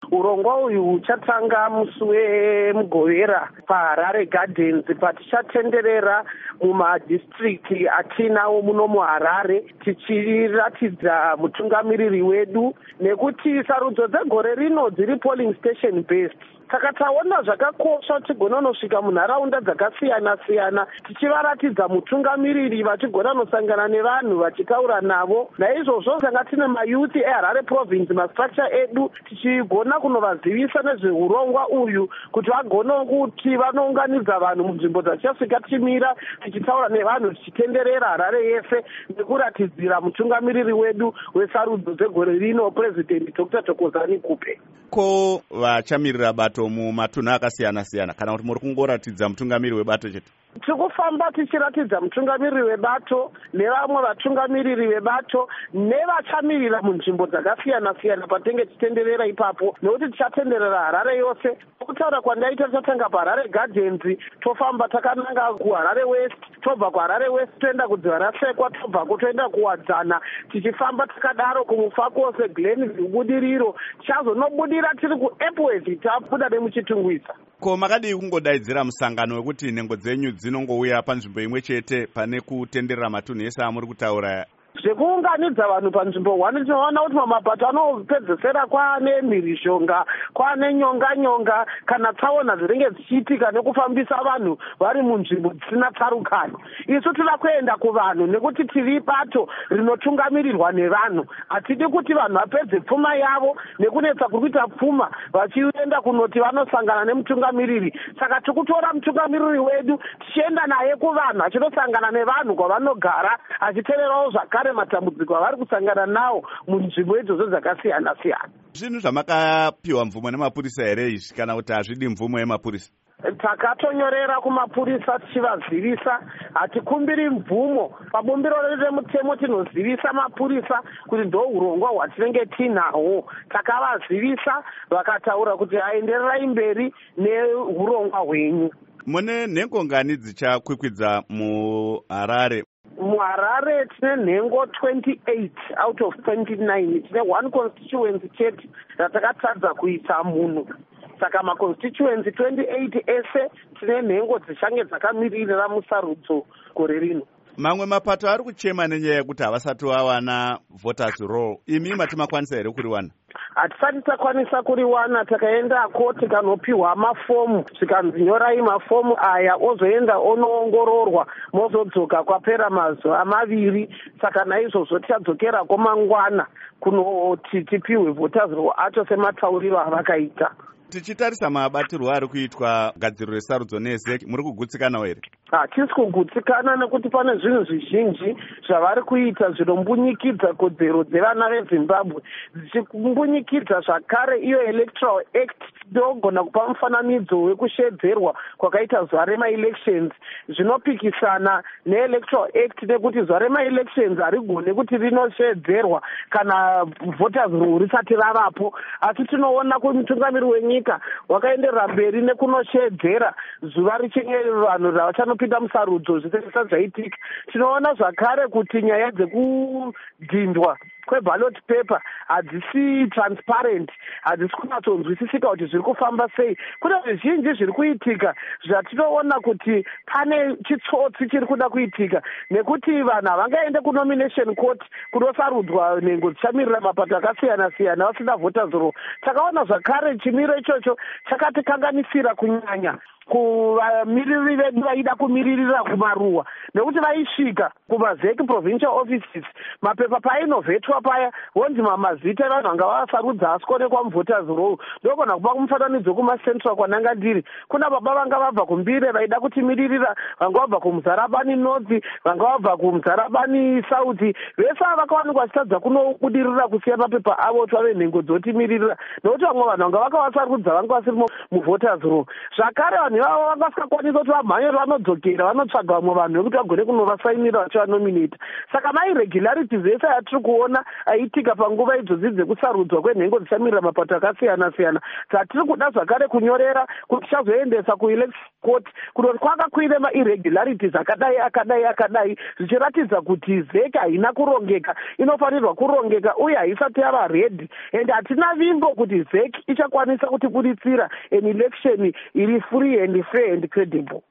urongwa uyu huchatanga musi wemugovera paHarare Gardens, patichatenderera mumadistricti atinawo muno muHarare tichiratidza mutungamiriri wedu, nekuti sarudzo dzegore rino dziri polling station based. Saka taona zvakakosha tigona nosvika munharaunda dzakasiyana-siyana tichivaratidza mutungamiriri, vachigona nosangana nevanhu vachitaura navo. Naizvozvo tanga tine mayuthi eHarare province mastructure edu tichigona kunovazivisa nezveurongwa uyu kuti vagone kuti vanounganidza vanhu munzvimbo dzatichasvika tichimira tichitaura nevanhu tichitenderera Harare yese nekuratidzira mutungamiriri wedu wesarudzo dzegore rino President Dr. Thokozani Kupe. Ko vachamirira bato mumatunhu akasiyana-siyana kana kuti muri kungoratidza mutungamiriri webato chete? Tikufamba tichiratidza mutungamiriri webato nevamwe vatungamiriri vebato nevachamirira munzvimbo dzakasiyana-siyana patinenge tichitenderera ipapo, nekuti tichatenderera Harare yose. Kutaura kwandaita tatanga paHarare Gardens, tofamba takananga kuHarare West, tobva kuHarare West toenda kuDzivarasekwa, tobva toenda kuWadzana, tichifamba takadaro kumufakose Glenview Budiriro, tichazonobudira tiri kuEpworth tabuda nemuchitungwisa. Ko makadii kungodaidzira musangano wekuti nhengo dzenyu dzinongouya panzvimbo imwe chete pane kutenderera matunhu ese amuri kutaura? Zvekuunganidza vanhu panzvimbo 1 tinoona kuti mamapato anopedzesera kwaane mhirishonga, kwaane nyonga-nyonga kana tsaona dzinenge dzichiitika nekufambisa vanhu vari munzvimbo dzisina tsarukano. Isu tinoda kuenda kuvanhu nekuti tiri bato rinotungamirirwa nevanhu. Hatidi kuti vanhu vapedze pfuma yavo nekunetsa kuri kuita pfuma vachienda kunoti vanosangana nemutungamiriri. Saka tikutora mutungamiriri wedu tichienda naye kuvanhu achinosangana nevanhu kwavanogara achiteererawo zvakare matambudziko avari kusangana nawo munzvimbo idzodzo dzakasiyana-siyana. Zvinhu zvamakapiwa mvumo nemapurisa here izvi kana kuti hazvidi mvumo yemapurisa? Takatonyorera kumapurisa tichivazivisa, hatikumbiri mvumo. Pabumbiro remutemo tinozivisa mapurisa kuti ndo urongwa hwatinenge tinahwo. Takavazivisa vakataura kuti aendererai mberi neurongwa hwenyu. Mune nhengo ngani dzichakwikwidza muHarare? MuHarare tine nhengo 28 out of 29. Tine 1 constituency chete ratakatadza kuisa munhu. Saka maconstituency 28 ese tine nhengo dzichange dzakamiririra musarudzo gore rino. Mamwe mapato ari kuchema nenyaya yekuti havasati vawana voters roll. Imi mati makwanisa here kuriwana? Hatisati takwanisa kuriwana. Takaendako tikanopiwa mafomu, zvikanzi nyorai mafomu aya ozoenda onoongororwa mozodzoka kwapera mazuva 2. Saka naizvozvo tichadzokerako mangwana kunoti tipiwe voters roll acho sematauriro avakaita. Tichitarisa mabatirwo ari kuitwa gadziro resarudzo neZEC, muri kugutsikanawo here? Hatisi kugutsikana nekuti pane zvinhu zvizhinji zvavari kuita zvinombunyikidza kodzero dzevana veZimbabwe, dzichimbunyikidza zvakare iyo electoral act ndogona kupa mufananidzo wekushedzerwa kwakaita zuva rema-elections. Zvinopikisana neelectoral act nekuti zuva rema-elections harigone kuti rinoshedzerwa kana voters roll risati ravapo, asi tinoona kuti mutungamiri wenyika wakaenderera mberi nekunoshedzera zuva richinge vanhu ravachanopinda musarudzo zvisati zvaitika. Tinoona zvakare kuti nyaya dzekudhindwa kweballot paper hadzisi transparent, hadzisi kunyatsonzwisisika kuti zviri kufamba sei. Kune zvizhinji zviri kuitika zvatinoona kuti pane chitsotsi chiri kuda kuitika, nekuti vanhu havangaende kunomination court kunosarudzwa nhengo dzichamirira mapato akasiyana-siyana vasina voters roll. Takaona zvakare chimiro ichocho chakatikanganisira kunyanya kuvamiriri vedu vaida kumiririra kumaruwa, nekuti vaisvika kumaZEC provincial offices mapepa painovhetwa paya vonzi mazita evanhu vanga vasarudza asikuonekwa muvoters roll. Ndogona kupa kumufananidzo kumaCentral kwananga ndiri. Kuna baba vanga vabva kuMbire vaida kutimiririra, vanga vabva kuMuzarabani North, vanga vabva kuMuzarabani South, vese vakawanikwa vachitadza kunobudirira kusiya mapepa avo twave nhengo dzotimiririra, nekuti vamwe vanhu vanga vakavasarudza vanga vasiri muvoters roll. Zvakare vanhu vavo vakasingakwanisa kuti vamhanye vanodzokera vanotsvaga vamwe vanhu vekuti vagone kunovasainira vachivanominata. Saka mairegularities ese atiri kuona aiitika panguva idzodzi dzekusarudzwa kwenhengo dzichamirira mapato akasiyana siyana dzatiri kuda zvakare kunyorera kuti tichazoendesa kuelection court kunoti kwanga kuine mairregularities akadai zvichiratidza kuti ZEC haina kurongeka, inofanirwa kurongeka uye haisati yava ready, and hatina vimbo kuti ZEC ichakwanisa kutibuditsira an election iri free and fair and credible.